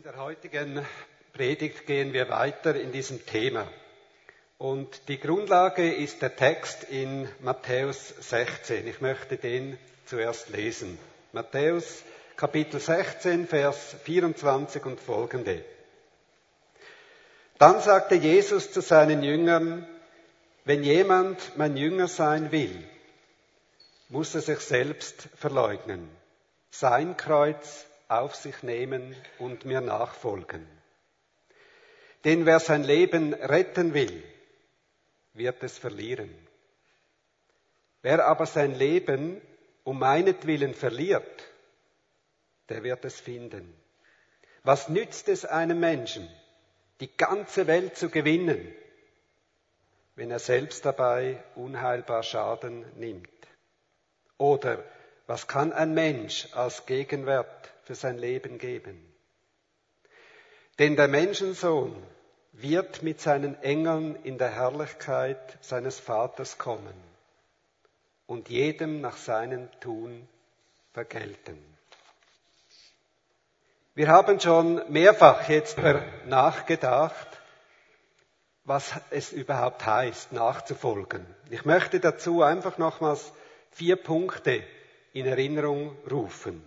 der heutigen Predigt gehen wir weiter in diesem Thema. Und die Grundlage ist der Text in Matthäus 16. Ich möchte den zuerst lesen. Matthäus Kapitel 16, Vers 24 und folgende. Dann sagte Jesus zu seinen Jüngern: Wenn jemand mein Jünger sein will, muss er sich selbst verleugnen, sein Kreuz auf sich nehmen und mir nachfolgen. Denn wer sein Leben retten will, wird es verlieren. Wer aber sein Leben um meinetwillen verliert, der wird es finden. Was nützt es einem Menschen, die ganze Welt zu gewinnen, wenn er selbst dabei unheilbar Schaden nimmt? Oder was kann ein Mensch als Gegenwert für sein Leben geben? Denn der Menschensohn wird mit seinen Engeln in der Herrlichkeit seines Vaters kommen und jedem nach seinem Tun vergelten. Wir haben schon mehrfach jetzt nachgedacht, was es überhaupt heißt, nachzufolgen. Ich möchte dazu einfach nochmals 4 Punkte in Erinnerung rufen.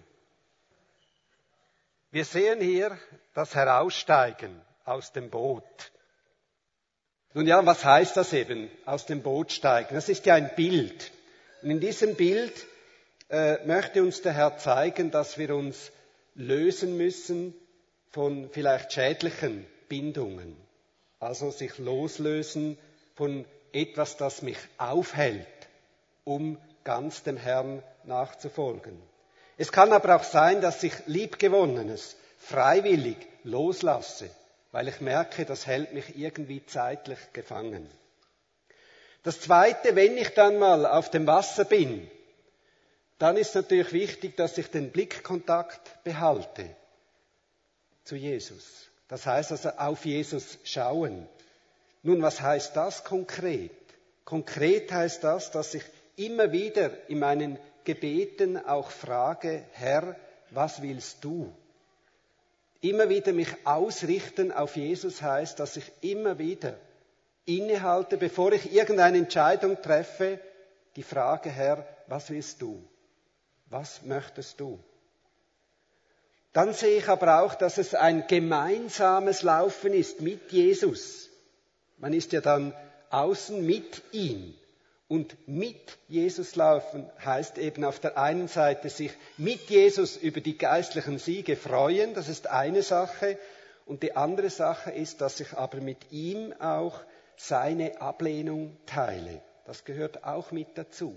Wir sehen hier das Heraussteigen aus dem Boot. Nun ja, was heißt das eben, aus dem Boot steigen? Das ist ja ein Bild. Und in diesem Bild möchte uns der Herr zeigen, dass wir uns lösen müssen von vielleicht schädlichen Bindungen. Also sich loslösen von etwas, das mich aufhält, um ganz dem Herrn nachzufolgen. Es kann aber auch sein, dass ich Liebgewonnenes freiwillig loslasse, weil ich merke, das hält mich irgendwie zeitlich gefangen. Das Zweite, wenn ich dann mal auf dem Wasser bin, dann ist natürlich wichtig, dass ich den Blickkontakt behalte zu Jesus. Das heißt also auf Jesus schauen. Nun, was heißt das konkret? Konkret heißt das, dass ich immer wieder in meinen Gebeten auch frage: Herr, was willst du? Immer wieder mich ausrichten auf Jesus heißt, dass ich immer wieder innehalte, bevor ich irgendeine Entscheidung treffe, die Frage: Herr, was willst du? Was möchtest du? Dann sehe ich aber auch, dass es ein gemeinsames Laufen ist mit Jesus. Man ist ja dann außen mit ihm. Und mit Jesus laufen heißt eben auf der einen Seite sich mit Jesus über die geistlichen Siege freuen, das ist eine Sache. Und die andere Sache ist, dass ich aber mit ihm auch seine Ablehnung teile. Das gehört auch mit dazu.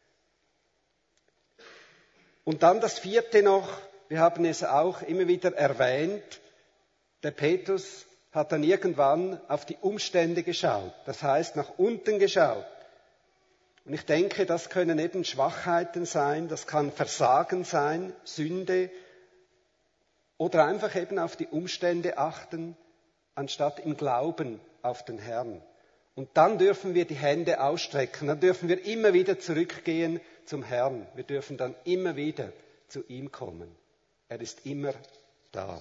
Und dann das 4. noch, wir haben es auch immer wieder erwähnt, der Petrus hat dann irgendwann auf die Umstände geschaut, das heißt nach unten geschaut. Und ich denke, das können eben Schwachheiten sein, das kann Versagen sein, Sünde oder einfach eben auf die Umstände achten, anstatt im Glauben auf den Herrn. Und dann dürfen wir die Hände ausstrecken, dann dürfen wir immer wieder zurückgehen zum Herrn. Wir dürfen dann immer wieder zu ihm kommen. Er ist immer da.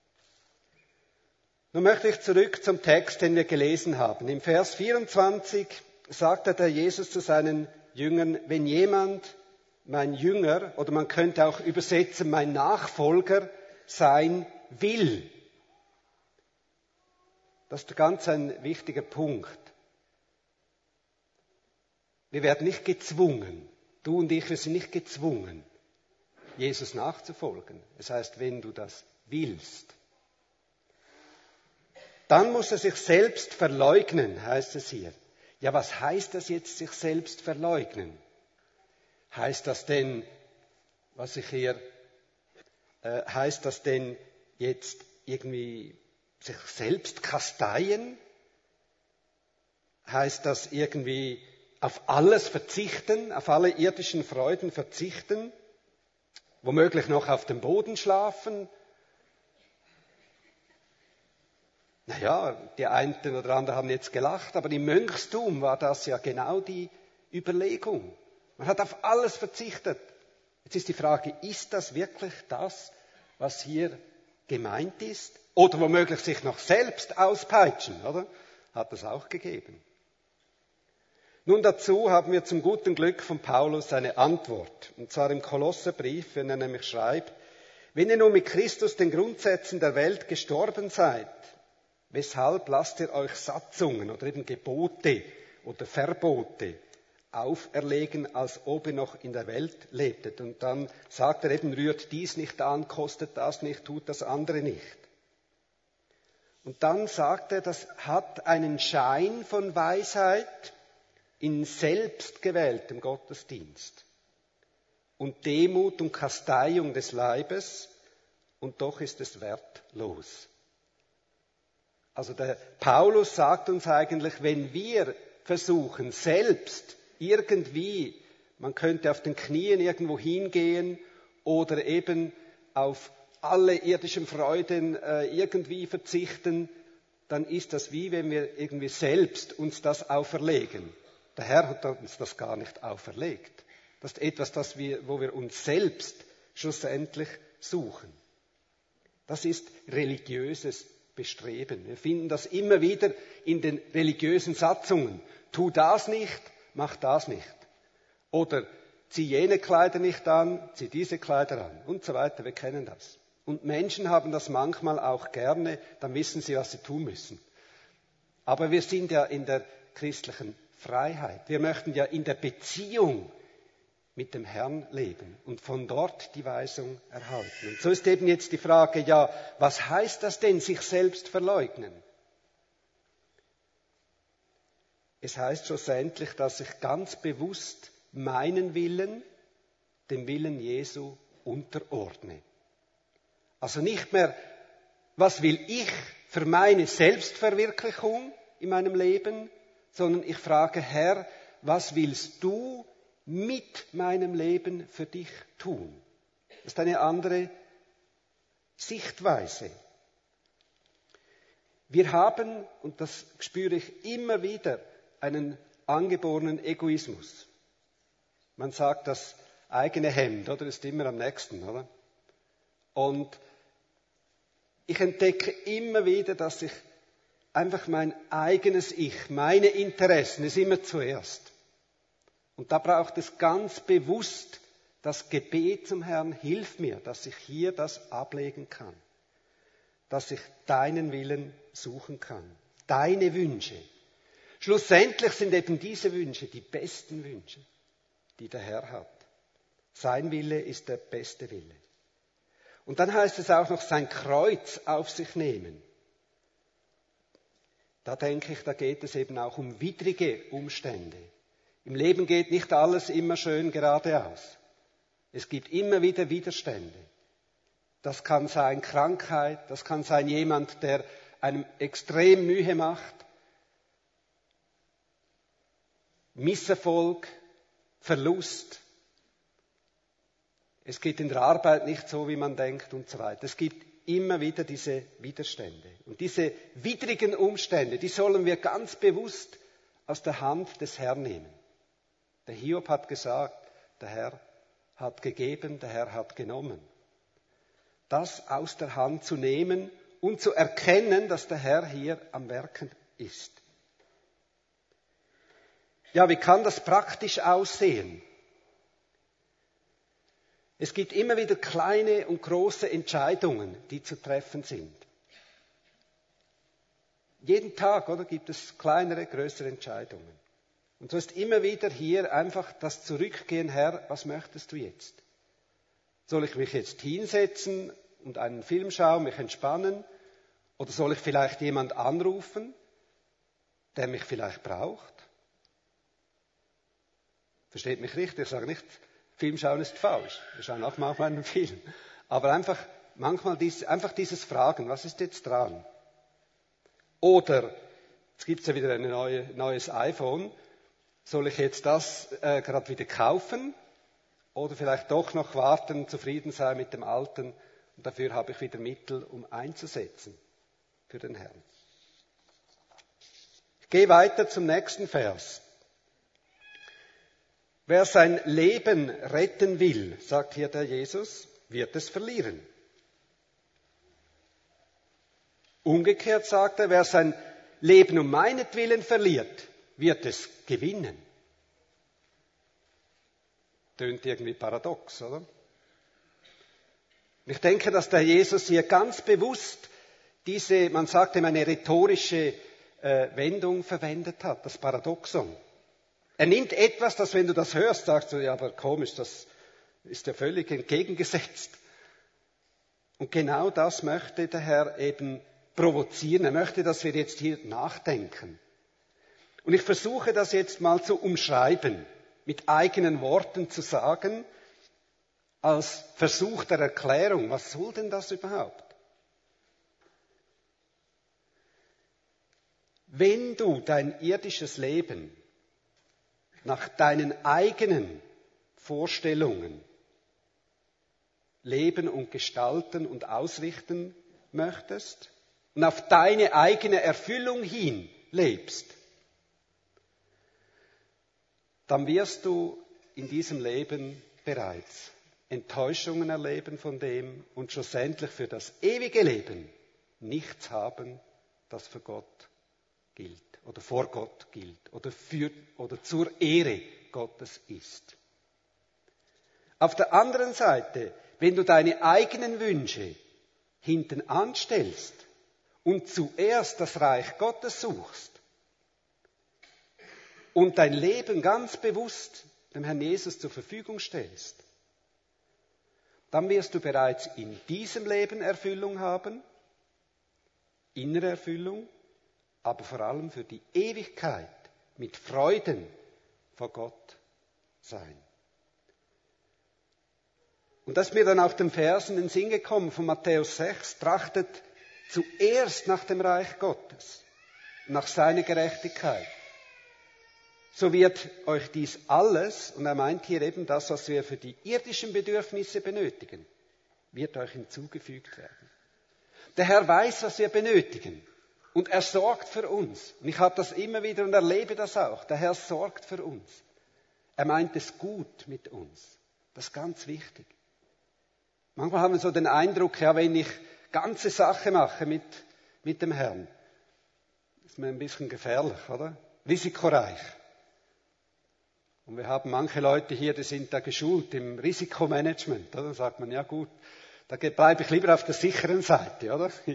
Nun möchte ich zurück zum Text, den wir gelesen haben. Im Vers 24 sagte der Jesus zu seinen Jüngern: Wenn jemand mein Jünger, oder man könnte auch übersetzen, mein Nachfolger sein will. Das ist ganz ein wichtiger Punkt. Wir werden nicht gezwungen, du und ich, wir sind nicht gezwungen, Jesus nachzufolgen. Das heißt, wenn du das willst, dann muss er sich selbst verleugnen, heißt es hier. Ja, was heißt das jetzt, sich selbst verleugnen? Heißt das denn, heißt das denn jetzt irgendwie sich selbst kasteien? Heißt das irgendwie auf alles verzichten, auf alle irdischen Freuden verzichten? Womöglich noch auf dem Boden schlafen? Naja, die einen oder anderen haben jetzt gelacht, aber im Mönchstum war das ja genau die Überlegung. Man hat auf alles verzichtet. Jetzt ist die Frage, ist das wirklich das, was hier gemeint ist. Oder womöglich sich noch selbst auspeitschen, oder? Hat es auch gegeben. Nun dazu haben wir zum guten Glück von Paulus eine Antwort. Und zwar im Kolosserbrief, wenn er nämlich schreibt, wenn ihr nun mit Christus den Grundsätzen der Welt gestorben seid, weshalb lasst ihr euch Satzungen oder eben Gebote oder Verbote auferlegen, als ob ihr noch in der Welt lebtet? Und dann sagt er eben, rührt dies nicht an, kostet das nicht, tut das andere nicht. Und dann sagt er, das hat einen Schein von Weisheit in selbstgewähltem Gottesdienst und Demut und Kasteiung des Leibes, und doch ist es wertlos. Also der Paulus sagt uns eigentlich, wenn wir versuchen, selbst irgendwie, man könnte auf den Knien irgendwo hingehen oder eben auf alle irdischen Freuden irgendwie verzichten, dann ist das wie wenn wir irgendwie selbst uns das auferlegen. Der Herr hat uns das gar nicht auferlegt. Das ist etwas, wo wir uns selbst schlussendlich suchen. Das ist religiöses Bestreben. Wir finden das immer wieder in den religiösen Satzungen. Tu das nicht, mach das nicht. Oder zieh jene Kleider nicht an, zieh diese Kleider an und so weiter. Wir kennen das. Und Menschen haben das manchmal auch gerne, dann wissen sie, was sie tun müssen. Aber wir sind ja in der christlichen Freiheit. Wir möchten ja in der Beziehung mit dem Herrn leben und von dort die Weisung erhalten. Und so ist eben jetzt die Frage, ja, was heißt das denn, sich selbst verleugnen? Es heißt schlussendlich, dass ich ganz bewusst meinen Willen dem Willen Jesu unterordne. Also nicht mehr, was will ich für meine Selbstverwirklichung in meinem Leben, sondern ich frage, Herr, was willst du mit meinem Leben für dich tun? Das ist eine andere Sichtweise. Wir haben, und das spüre ich immer wieder, einen angeborenen Egoismus. Man sagt, das eigene Hemd, oder, ist immer am nächsten, oder? Und ich entdecke immer wieder, dass ich einfach mein eigenes Ich, meine Interessen, ist immer zuerst. Und da braucht es ganz bewusst das Gebet zum Herrn, hilf mir, dass ich hier das ablegen kann. Dass ich deinen Willen suchen kann. Deine Wünsche. Schlussendlich sind eben diese Wünsche die besten Wünsche, die der Herr hat. Sein Wille ist der beste Wille. Und dann heißt es auch noch, sein Kreuz auf sich nehmen. Da denke ich, da geht es eben auch um widrige Umstände. Im Leben geht nicht alles immer schön geradeaus. Es gibt immer wieder Widerstände. Das kann sein Krankheit, das kann sein jemand, der einem extrem Mühe macht. Misserfolg, Verlust. Es geht in der Arbeit nicht so, wie man denkt und so weiter. Es gibt immer wieder diese Widerstände. Und diese widrigen Umstände, die sollen wir ganz bewusst aus der Hand des Herrn nehmen. Der Hiob hat gesagt, der Herr hat gegeben, der Herr hat genommen. Das aus der Hand zu nehmen und zu erkennen, dass der Herr hier am Werken ist. Ja, wie kann das praktisch aussehen? Es gibt immer wieder kleine und große Entscheidungen, die zu treffen sind. Jeden Tag, oder, gibt es kleinere, größere Entscheidungen. Und so ist immer wieder hier einfach das Zurückgehen, Herr, was möchtest du jetzt? Soll ich mich jetzt hinsetzen und einen Film schauen, mich entspannen? Oder soll ich vielleicht jemand anrufen, der mich vielleicht braucht? Versteht mich richtig, ich sage nicht, Film schauen ist falsch. Wir schauen auch manchmal einen Film. Aber einfach manchmal einfach dieses Fragen, was ist jetzt dran? Oder, jetzt gibt es ja wieder ein neues iPhone, soll ich jetzt das gerade wieder kaufen? Oder vielleicht doch noch warten, zufrieden sein mit dem Alten und dafür habe ich wieder Mittel, um einzusetzen für den Herrn. Ich gehe weiter zum nächsten Vers. Wer sein Leben retten will, sagt hier der Jesus, wird es verlieren. Umgekehrt sagt er, wer sein Leben um meinetwillen verliert, wird es gewinnen. Tönt irgendwie paradox, oder? Ich denke, dass der Jesus hier ganz bewusst diese, man sagt ihm, eine rhetorische Wendung verwendet hat, das Paradoxon. Er nimmt etwas, das, wenn du das hörst, sagst du, ja, aber komisch, das ist ja völlig entgegengesetzt. Und genau das möchte der Herr eben provozieren. Er möchte, dass wir jetzt hier nachdenken. Und ich versuche das jetzt mal zu umschreiben, mit eigenen Worten zu sagen, als Versuch der Erklärung. Was soll denn das überhaupt? Wenn du dein irdisches Leben nach deinen eigenen Vorstellungen leben und gestalten und ausrichten möchtest und auf deine eigene Erfüllung hin lebst, dann wirst du in diesem Leben bereits Enttäuschungen erleben von dem und schlussendlich für das ewige Leben nichts haben, das für Gott gilt oder vor Gott gilt oder zur Ehre Gottes ist. Auf der anderen Seite, wenn du deine eigenen Wünsche hinten anstellst und zuerst das Reich Gottes suchst und dein Leben ganz bewusst dem Herrn Jesus zur Verfügung stellst, dann wirst du bereits in diesem Leben Erfüllung haben, innere Erfüllung, aber vor allem für die Ewigkeit mit Freuden vor Gott sein. Und das ist mir dann auf dem Vers in den Sinn gekommen von Matthäus 6, trachtet zuerst nach dem Reich Gottes, nach seiner Gerechtigkeit. So wird euch dies alles, und er meint hier eben das, was wir für die irdischen Bedürfnisse benötigen, wird euch hinzugefügt werden. Der Herr weiß, was wir benötigen. Und er sorgt für uns. Und ich habe das immer wieder und erlebe das auch. Der Herr sorgt für uns. Er meint es gut mit uns. Das ist ganz wichtig. Manchmal haben wir so den Eindruck, ja, wenn ich ganze Sache mache mit dem Herrn, ist mir ein bisschen gefährlich, oder? Risikoreich. Und wir haben manche Leute hier, die sind da geschult im Risikomanagement. Oder? Da sagt man, ja gut, da bleibe ich lieber auf der sicheren Seite, oder? Ja.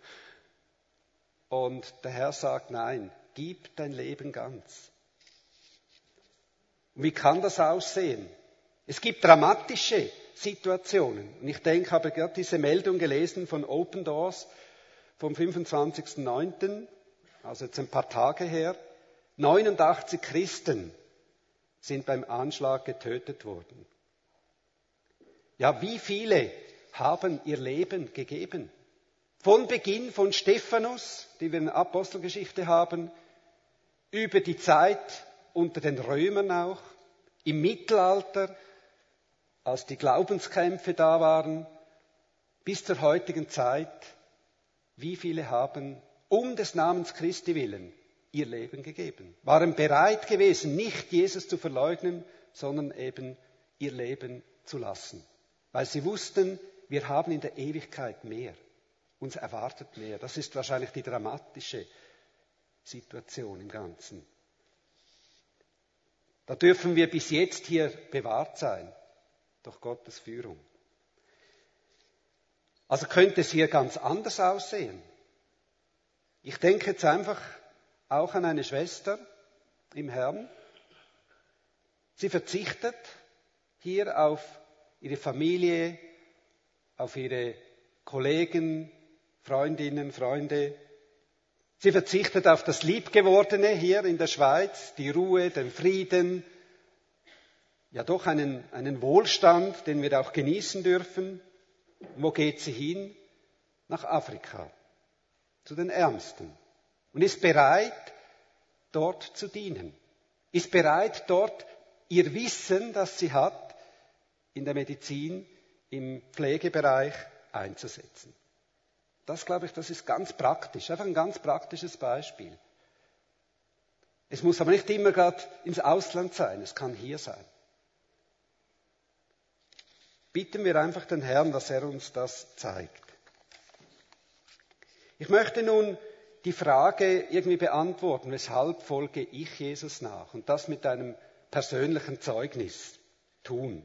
Und der Herr sagt, nein, gib dein Leben ganz. Und wie kann das aussehen? Es gibt dramatische Situationen. Und ich denke, ich habe gerade diese Meldung gelesen von Open Doors vom 25.09., also jetzt ein paar Tage her. 89 Christen sind beim Anschlag getötet worden. Ja, wie viele haben ihr Leben gegeben? Von Beginn von Stephanus, die wir in der Apostelgeschichte haben, über die Zeit unter den Römern auch, im Mittelalter, als die Glaubenskämpfe da waren, bis zur heutigen Zeit, wie viele haben um des Namens Christi willen ihr Leben gegeben, waren bereit gewesen, nicht Jesus zu verleugnen, sondern eben ihr Leben zu lassen, weil sie wussten, wir haben in der Ewigkeit mehr. Uns erwartet mehr. Das ist wahrscheinlich die dramatische Situation im Ganzen. Da dürfen wir bis jetzt hier bewahrt sein, durch Gottes Führung. Also könnte es hier ganz anders aussehen. Ich denke jetzt einfach auch an eine Schwester im Herrn. Sie verzichtet hier auf ihre Familie, auf ihre Kollegen, Freundinnen, Freunde. Sie verzichtet auf das Liebgewordene hier in der Schweiz, die Ruhe, den Frieden, ja doch einen Wohlstand, den wir auch genießen dürfen. Wo geht sie hin? Nach Afrika, zu den Ärmsten. Und ist bereit, dort zu dienen. Ist bereit, dort ihr Wissen, das sie hat, in der Medizin, im Pflegebereich einzusetzen. Das, glaube ich, das ist ganz praktisch, einfach ein ganz praktisches Beispiel. Es muss aber nicht immer gerade ins Ausland sein, es kann hier sein. Bitten wir einfach den Herrn, dass er uns das zeigt. Ich möchte nun die Frage irgendwie beantworten, weshalb folge ich Jesus nach? Und das mit einem persönlichen Zeugnis tun.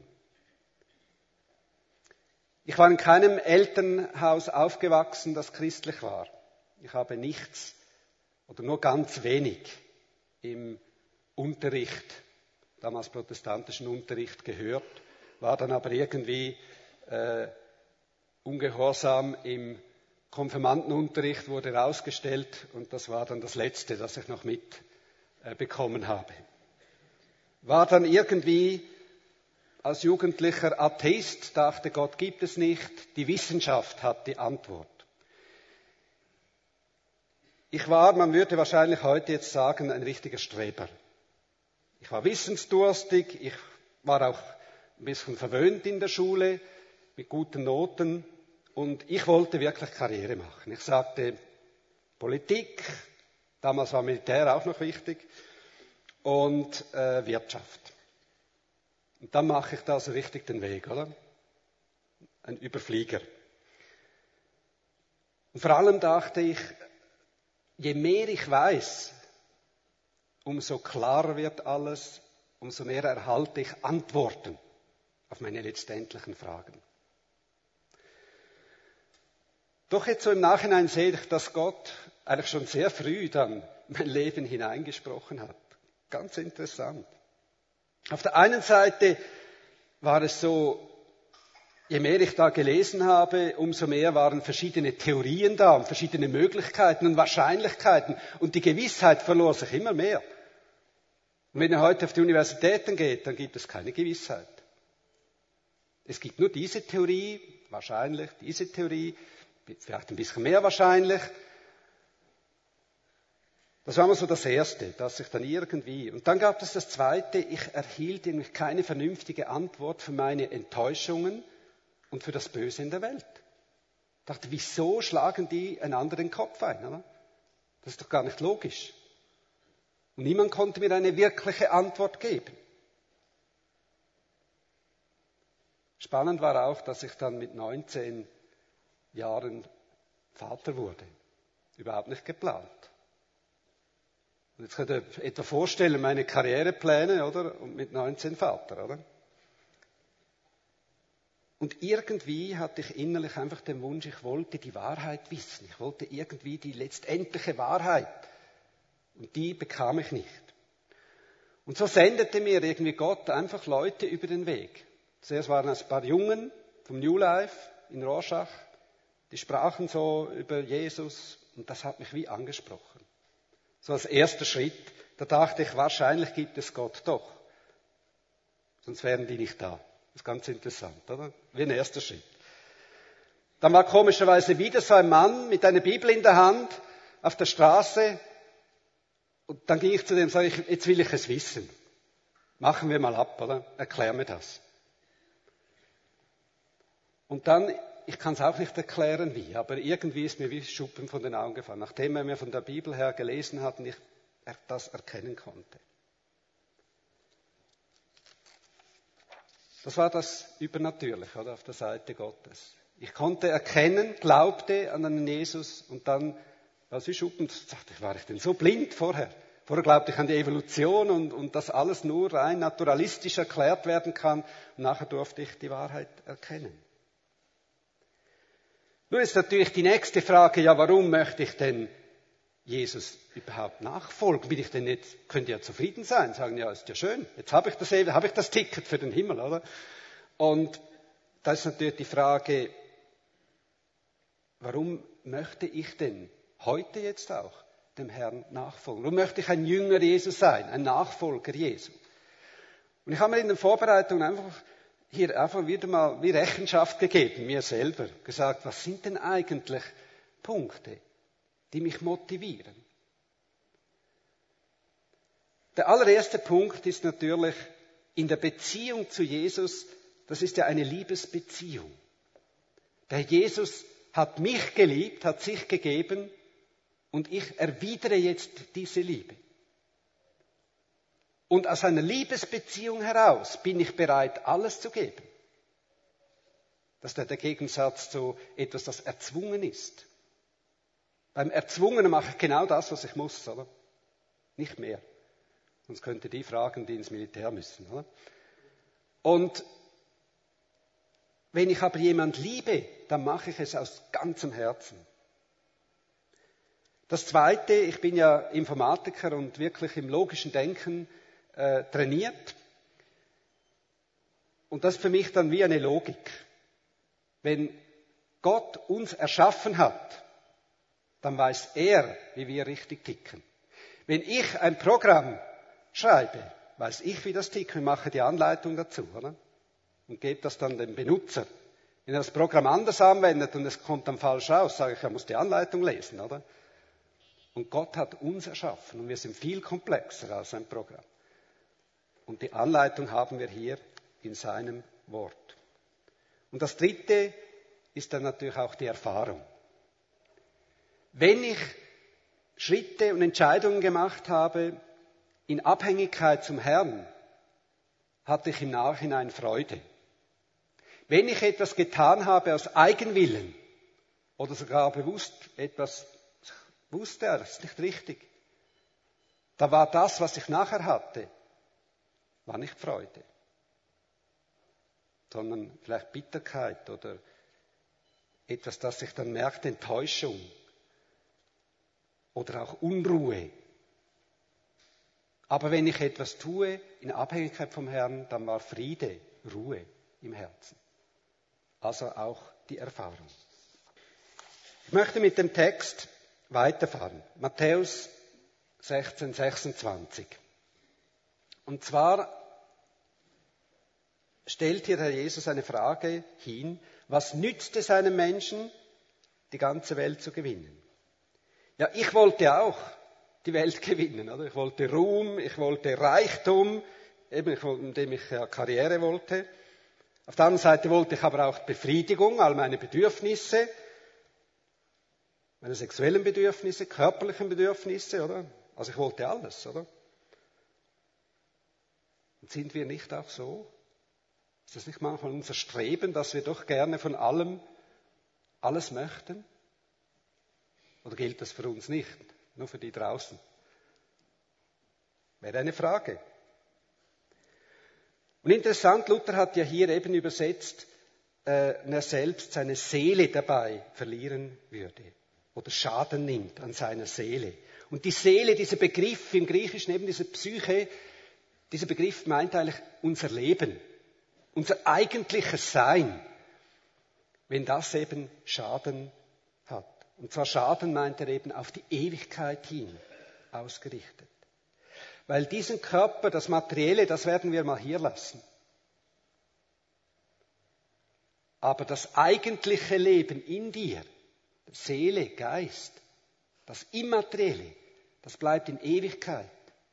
Ich war in keinem Elternhaus aufgewachsen, das christlich war. Ich habe nichts oder nur ganz wenig im Unterricht, damals protestantischen Unterricht, gehört, war dann aber irgendwie ungehorsam im Konfirmandenunterricht, wurde rausgestellt und das war dann das Letzte, das ich noch mitbekommen habe. War dann irgendwie als Jugendlicher Atheist, dachte, Gott gibt es nicht, die Wissenschaft hat die Antwort. Ich war, man würde wahrscheinlich heute jetzt sagen, ein richtiger Streber. Ich war wissensdurstig, ich war auch ein bisschen verwöhnt in der Schule, mit guten Noten und ich wollte wirklich Karriere machen. Ich sagte Politik, damals war Militär auch noch wichtig, und Wirtschaft. Und dann mache ich da so richtig den Weg, oder? Ein Überflieger. Und vor allem dachte ich, je mehr ich weiß, umso klarer wird alles, umso mehr erhalte ich Antworten auf meine letztendlichen Fragen. Doch jetzt so im Nachhinein sehe ich, dass Gott eigentlich schon sehr früh dann mein Leben hineingesprochen hat. Ganz interessant. Auf der einen Seite war es so, je mehr ich da gelesen habe, umso mehr waren verschiedene Theorien da und verschiedene Möglichkeiten und Wahrscheinlichkeiten und die Gewissheit verlor sich immer mehr. Und wenn ihr heute auf die Universitäten geht, dann gibt es keine Gewissheit. Es gibt nur diese Theorie, wahrscheinlich, diese Theorie, vielleicht ein bisschen mehr wahrscheinlich. Das war mal so das Erste, dass ich dann irgendwie... Und dann gab es das Zweite, ich erhielt nämlich keine vernünftige Antwort für meine Enttäuschungen und für das Böse in der Welt. Ich dachte, wieso schlagen die einander den Kopf ein? Oder? Das ist doch gar nicht logisch. Und niemand konnte mir eine wirkliche Antwort geben. Spannend war auch, dass ich dann mit 19 Jahren Vater wurde. Überhaupt nicht geplant. Und jetzt könnt ihr etwa vorstellen, meine Karrierepläne, oder? Und mit 19 Vater, oder? Und irgendwie hatte ich innerlich einfach den Wunsch, ich wollte die Wahrheit wissen. Ich wollte irgendwie die letztendliche Wahrheit. Und die bekam ich nicht. Und so sendete mir irgendwie Gott einfach Leute über den Weg. Zuerst waren es ein paar Jungen vom New Life in Rorschach. Die sprachen so über Jesus und das hat mich wie angesprochen. So als erster Schritt, da dachte ich, wahrscheinlich gibt es Gott doch. Sonst wären die nicht da. Das ist ganz interessant, oder? Wie ein erster Schritt. Dann war komischerweise wieder so ein Mann mit einer Bibel in der Hand auf der Straße. Und dann ging ich zu dem und sage, jetzt will ich es wissen. Machen wir mal ab, oder? Erklär mir das. Und dann, ich kann es auch nicht erklären wie, aber irgendwie ist mir wie Schuppen von den Augen gefallen, nachdem er mir von der Bibel her gelesen hat und ich das erkennen konnte. Das war das Übernatürliche, oder, auf der Seite Gottes. Ich konnte erkennen, glaubte an einen Jesus und dann, als wie Schuppen, dachte ich, war ich denn so blind vorher? Vorher glaubte ich an die Evolution und dass alles nur rein naturalistisch erklärt werden kann. Und nachher durfte ich die Wahrheit erkennen. Nun ist natürlich die nächste Frage, ja, warum möchte ich denn Jesus überhaupt nachfolgen? Bin ich denn jetzt, könnte ja zufrieden sein, sagen, ja, ist ja schön, jetzt habe ich das Ticket für den Himmel, oder? Und da ist natürlich die Frage, warum möchte ich denn heute jetzt auch dem Herrn nachfolgen? Warum möchte ich ein Jünger Jesu sein, ein Nachfolger Jesu? Und ich habe mir in den Vorbereitungen einfach wieder mal wie Rechenschaft gegeben, mir selber, gesagt, was sind denn eigentlich Punkte, die mich motivieren? Der allererste Punkt ist natürlich in der Beziehung zu Jesus, das ist ja eine Liebesbeziehung. Der Jesus hat mich geliebt, hat sich gegeben und ich erwidere jetzt diese Liebe. Und aus einer Liebesbeziehung heraus bin ich bereit, alles zu geben. Das ist der Gegensatz zu etwas, das erzwungen ist. Beim Erzwungenen mache ich genau das, was ich muss, oder? Nicht mehr. Sonst könnte die fragen, die ins Militär müssen, oder? Und wenn ich aber jemand liebe, dann mache ich es aus ganzem Herzen. Das Zweite, ich bin ja Informatiker und wirklich im logischen Denken trainiert. Und das ist für mich dann wie eine Logik. Wenn Gott uns erschaffen hat, dann weiß er, wie wir richtig ticken. Wenn ich ein Programm schreibe, weiß ich, wie das tickt und mache die Anleitung dazu, oder? Und gebe das dann dem Benutzer. Wenn er das Programm anders anwendet und es kommt dann falsch raus, sage ich, er muss die Anleitung lesen, oder? Und Gott hat uns erschaffen und wir sind viel komplexer als ein Programm. Und die Anleitung haben wir hier in seinem Wort. Und das Dritte ist dann natürlich auch die Erfahrung. Wenn ich Schritte und Entscheidungen gemacht habe in Abhängigkeit zum Herrn, hatte ich im Nachhinein Freude. Wenn ich etwas getan habe aus Eigenwillen oder sogar bewusst etwas wusste, das ist nicht richtig, da war das, was ich nachher hatte, war nicht Freude, sondern vielleicht Bitterkeit oder etwas, das ich dann merkte, Enttäuschung oder auch Unruhe. Aber wenn ich etwas tue in Abhängigkeit vom Herrn, dann war Friede, Ruhe im Herzen. Also auch die Erfahrung. Ich möchte mit dem Text weiterfahren. Matthäus 16, 26. Und zwar stellt hier Herr Jesus eine Frage hin, was nützt es einem Menschen, die ganze Welt zu gewinnen? Ja, ich wollte auch die Welt gewinnen, oder? Ich wollte Ruhm, ich wollte Reichtum, indem ich Karriere wollte. Auf der anderen Seite wollte ich aber auch Befriedigung, all meine Bedürfnisse, meine sexuellen Bedürfnisse, körperlichen Bedürfnisse, oder? Also ich wollte alles, oder? Und sind wir nicht auch so? Ist das nicht manchmal unser Streben, dass wir doch gerne von allem alles möchten? Oder gilt das für uns nicht? Nur für die draußen? Wäre eine Frage. Und interessant, Luther hat ja hier eben übersetzt, wenn er selbst seine Seele dabei verlieren würde oder Schaden nimmt an seiner Seele. Und die Seele, dieser Begriff im Griechischen, eben diese Psyche, dieser Begriff meint eigentlich unser Leben, unser eigentliches Sein, wenn das eben Schaden hat. Und zwar Schaden meint er eben auf die Ewigkeit hin ausgerichtet. Weil diesen Körper, das Materielle, das werden wir mal hier lassen. Aber das eigentliche Leben in dir, Seele, Geist, das Immaterielle, das bleibt in Ewigkeit.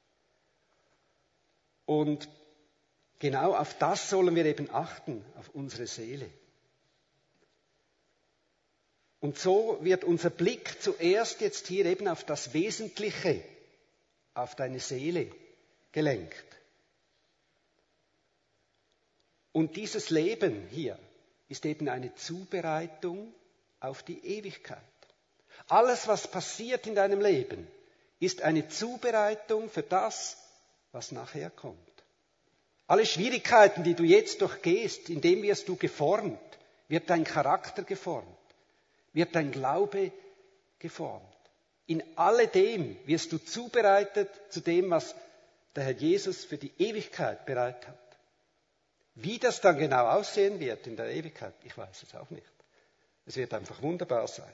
Und genau auf das sollen wir eben achten, auf unsere Seele. Und so wird unser Blick zuerst jetzt hier eben auf das Wesentliche, auf deine Seele gelenkt. Und dieses Leben hier ist eben eine Zubereitung auf die Ewigkeit. Alles, was passiert in deinem Leben, ist eine Zubereitung für das, was nachher kommt. Alle Schwierigkeiten, die du jetzt durchgehst, in dem wirst du geformt, wird dein Charakter geformt, wird dein Glaube geformt. In alledem wirst du zubereitet zu dem, was der Herr Jesus für die Ewigkeit bereit hat. Wie das dann genau aussehen wird in der Ewigkeit, ich weiß es auch nicht. Es wird einfach wunderbar sein.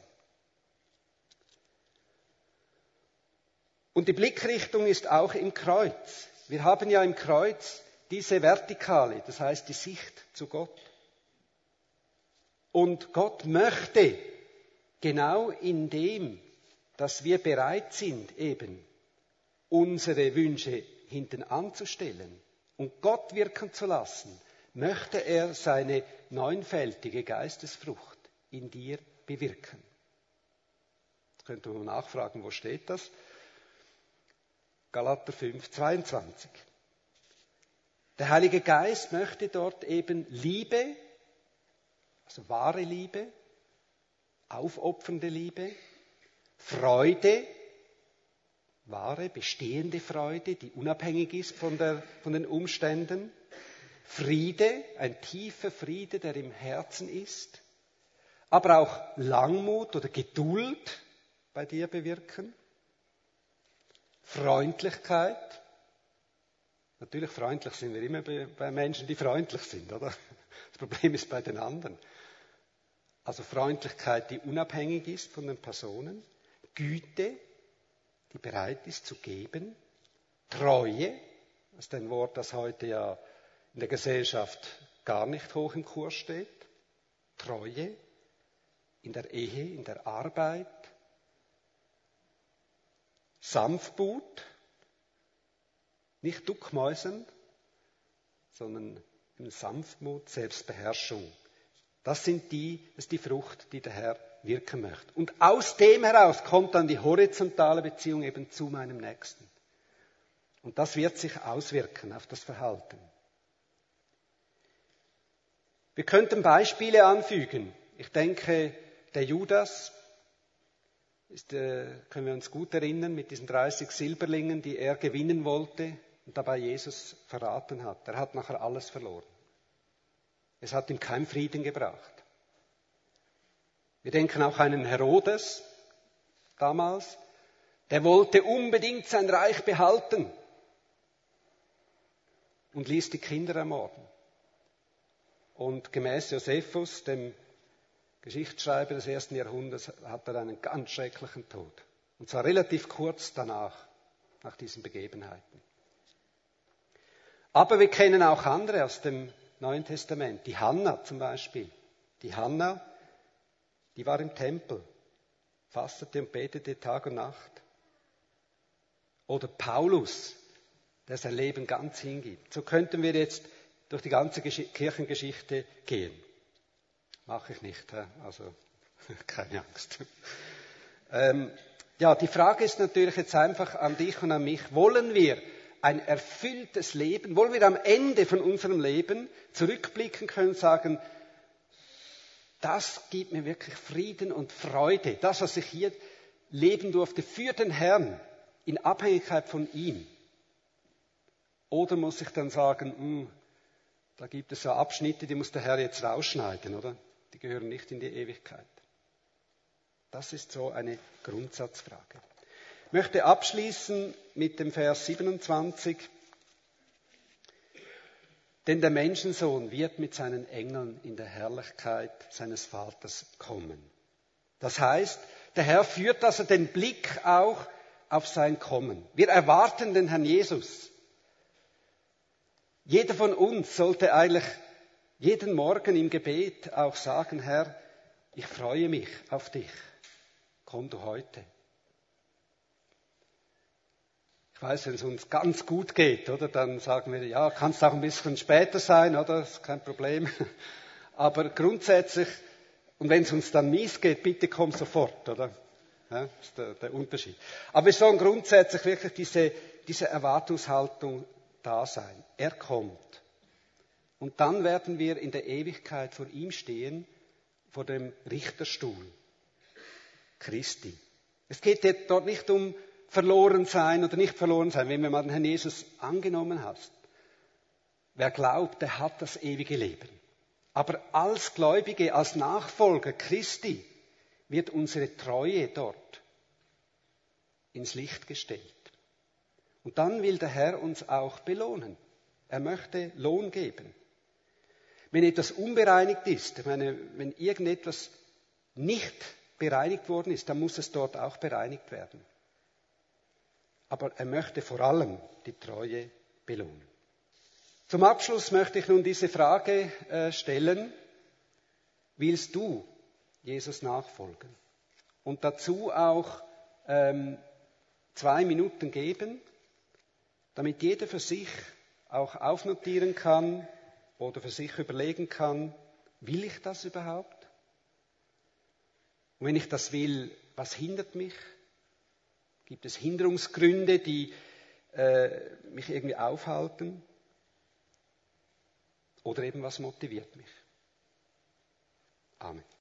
Und die Blickrichtung ist auch im Kreuz. Wir haben ja im Kreuz diese Vertikale, das heißt die Sicht zu Gott. Und Gott möchte genau in dem, dass wir bereit sind, eben unsere Wünsche hinten anzustellen und Gott wirken zu lassen, möchte er seine neunfältige Geistesfrucht in dir bewirken. Jetzt könnte man nachfragen, wo steht das? Galater 5, 22. Der Heilige Geist möchte dort eben Liebe, also wahre Liebe, aufopfernde Liebe, Freude, wahre, bestehende Freude, die unabhängig ist von den Umständen. Friede, ein tiefer Friede, der im Herzen ist. Aber auch Langmut oder Geduld bei dir bewirken. Freundlichkeit. Natürlich, freundlich sind wir immer bei Menschen, die freundlich sind, oder? Das Problem ist bei den anderen. Also Freundlichkeit, die unabhängig ist von den Personen. Güte, die bereit ist zu geben. Treue, das ist ein Wort, das heute ja in der Gesellschaft gar nicht hoch im Kurs steht. Treue in der Ehe, in der Arbeit. Sanftmut, nicht duckmäusern, sondern in Sanftmut, Selbstbeherrschung. Das ist die Frucht, die der Herr wirken möchte. Und aus dem heraus kommt dann die horizontale Beziehung eben zu meinem Nächsten. Und das wird sich auswirken auf das Verhalten. Wir könnten Beispiele anfügen. Ich denke, der Judas, können wir uns gut erinnern, mit diesen 30 Silberlingen, die er gewinnen wollte und dabei Jesus verraten hat. Er hat nachher alles verloren. Es hat ihm keinen Frieden gebracht. Wir denken auch an einen Herodes damals, der wollte unbedingt sein Reich behalten und ließ die Kinder ermorden. Und gemäß Josephus, dem Geschichtsschreiber des 1. Jahrhunderts, hat er einen ganz schrecklichen Tod. Und zwar relativ kurz danach, nach diesen Begebenheiten. Aber wir kennen auch andere aus dem Neuen Testament. Die Hannah zum Beispiel. Die Hannah, die war im Tempel, fastete und betete Tag und Nacht. Oder Paulus, der sein Leben ganz hingibt. So könnten wir jetzt durch die ganze Kirchengeschichte gehen. Mache ich nicht, also keine Angst. Die Frage ist natürlich jetzt einfach an dich und an mich, wollen wir ein erfülltes Leben, wollen wir am Ende von unserem Leben zurückblicken können und sagen, das gibt mir wirklich Frieden und Freude, das, was ich hier leben durfte für den Herrn, in Abhängigkeit von ihm. Oder muss ich dann sagen, da gibt es so Abschnitte, die muss der Herr jetzt rausschneiden, oder? Die gehören nicht in die Ewigkeit. Das ist so eine Grundsatzfrage. Ich möchte abschließen mit dem Vers 27. Denn der Menschensohn wird mit seinen Engeln in der Herrlichkeit seines Vaters kommen. Das heißt, der Herr führt also den Blick auch auf sein Kommen. Wir erwarten den Herrn Jesus. Jeder von uns sollte eigentlich jeden Morgen im Gebet auch sagen, Herr, ich freue mich auf dich. Komm du heute. Ich weiß, wenn es uns ganz gut geht, oder, dann sagen wir, ja, kann es auch ein bisschen später sein, oder, das ist kein Problem. Aber grundsätzlich, und wenn es uns dann mies geht, bitte komm sofort, oder? Ja, das ist der Unterschied. Aber wir sollen grundsätzlich wirklich diese Erwartungshaltung da sein. Er kommt. Und dann werden wir in der Ewigkeit vor ihm stehen, vor dem Richterstuhl Christi. Es geht dort nicht um verloren sein oder nicht verloren sein, wenn wir mal den Herrn Jesus angenommen hast. Wer glaubt, der hat das ewige Leben. Aber als Gläubige, als Nachfolger Christi wird unsere Treue dort ins Licht gestellt. Und dann will der Herr uns auch belohnen. Er möchte Lohn geben. Wenn etwas unbereinigt ist, ich meine, wenn irgendetwas nicht bereinigt worden ist, dann muss es dort auch bereinigt werden. Aber er möchte vor allem die Treue belohnen. Zum Abschluss möchte ich nun diese Frage stellen. Willst du Jesus nachfolgen? Und dazu auch 2 Minuten geben, damit jeder für sich auch aufnotieren kann oder für sich überlegen kann, will ich das überhaupt? Und wenn ich das will, was hindert mich? Gibt es Hinderungsgründe, die mich irgendwie aufhalten? Oder eben was motiviert mich? Amen.